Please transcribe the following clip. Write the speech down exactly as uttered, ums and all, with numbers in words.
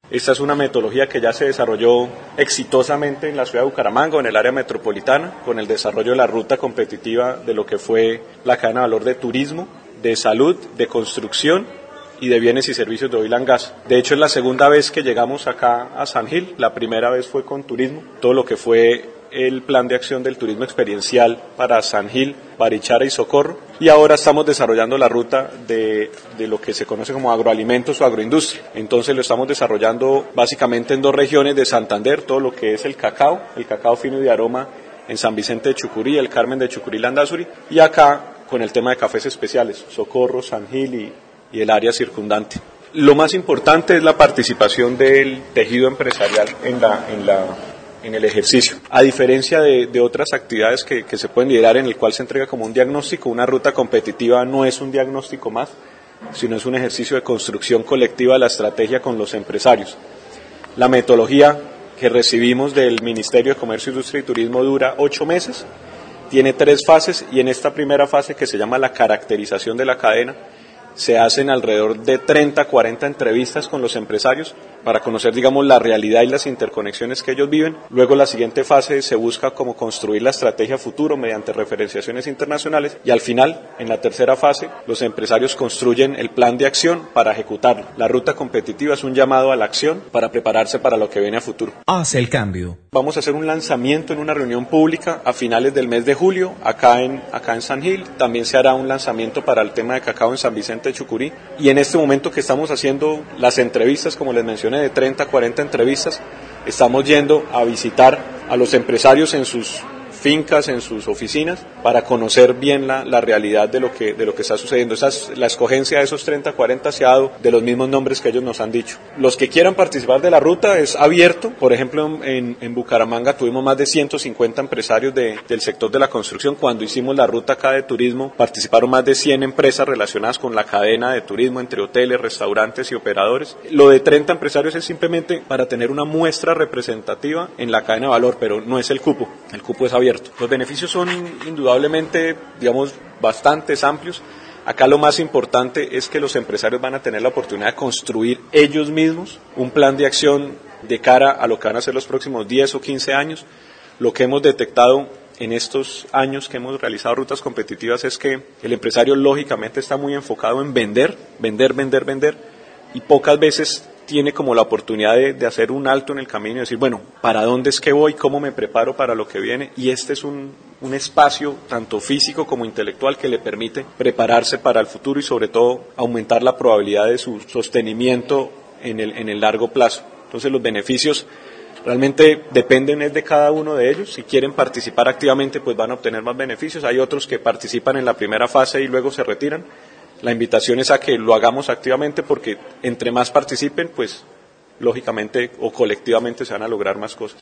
Esta es una metodología que ya se desarrolló exitosamente en la ciudad de Bucaramanga o en el área metropolitana, con el desarrollo de la ruta competitiva de lo que fue la cadena de valor de turismo, de salud, de construcción y de bienes y servicios de oil and gas. De hecho, es la segunda vez que llegamos acá a San Gil. La primera vez fue con turismo, todo lo que fue el plan de acción del turismo experiencial para San Gil, Barichara y Socorro, y ahora estamos desarrollando la ruta de, de lo que se conoce como agroalimentos o agroindustria. Entonces lo estamos desarrollando básicamente en dos regiones de Santander, todo lo que es el cacao, el cacao fino y de aroma en San Vicente de Chucurí, el Carmen de Chucurí, Landazuri, y acá con el tema de cafés especiales, Socorro, San Gil y, y el área circundante. Lo más importante es la participación del tejido empresarial en la, en la en el ejercicio. A diferencia de, de otras actividades que, que se pueden liderar en el cual se entrega como un diagnóstico, una ruta competitiva no es un diagnóstico más, sino es un ejercicio de construcción colectiva de la estrategia con los empresarios. La metodología que recibimos del Ministerio de Comercio, Industria y Turismo dura ocho meses, tiene tres fases y en esta primera fase, que se llama la caracterización de la cadena, se hacen alrededor de treinta, cuarenta entrevistas con los empresarios para conocer, digamos, la realidad y las interconexiones que ellos viven. Luego, la siguiente fase se busca cómo construir la estrategia futuro mediante referenciaciones internacionales y al final, en la tercera fase, los empresarios construyen el plan de acción para ejecutarlo. La ruta competitiva es un llamado a la acción para prepararse para lo que viene a futuro. Hace el cambio. Vamos a hacer un lanzamiento en una reunión pública a finales del mes de julio, acá en, acá en San Gil. También se hará un lanzamiento para el tema de cacao en San Vicente de Chucurí. Y en este momento que estamos haciendo las entrevistas, como les mencioné, de treinta, cuarenta entrevistas, estamos yendo a visitar a los empresarios en sus fincas, en sus oficinas, para conocer bien la, la realidad de lo que de lo que está sucediendo. Esa es, la escogencia de esos treinta, cuarenta se ha dado de los mismos nombres que ellos nos han dicho. Los que quieran participar de la ruta es abierto. Por ejemplo, en, en Bucaramanga tuvimos más de ciento cincuenta empresarios de, del sector de la construcción. Cuando hicimos la ruta acá de turismo, participaron más de cien empresas relacionadas con la cadena de turismo, entre hoteles, restaurantes y operadores. Lo de treinta empresarios es simplemente para tener una muestra representativa en la cadena de valor, pero no es el cupo. El cupo es abierto. Los beneficios son indudablemente, digamos, bastantes amplios. Acá lo más importante es que los empresarios van a tener la oportunidad de construir ellos mismos un plan de acción de cara a lo que van a ser los próximos diez o quince años. Lo que hemos detectado en estos años que hemos realizado rutas competitivas es que el empresario lógicamente está muy enfocado en vender, vender, vender, vender, y pocas veces tiene como la oportunidad de, de hacer un alto en el camino y decir, bueno, ¿para dónde es que voy? ¿Cómo me preparo para lo que viene? Y este es un, un espacio tanto físico como intelectual que le permite prepararse para el futuro y sobre todo aumentar la probabilidad de su sostenimiento en el, en el largo plazo. Entonces los beneficios realmente dependen de cada uno de ellos. Si quieren participar activamente, pues van a obtener más beneficios. Hay otros que participan en la primera fase y luego se retiran. La invitación es a que lo hagamos activamente porque entre más participen, pues lógicamente o colectivamente se van a lograr más cosas.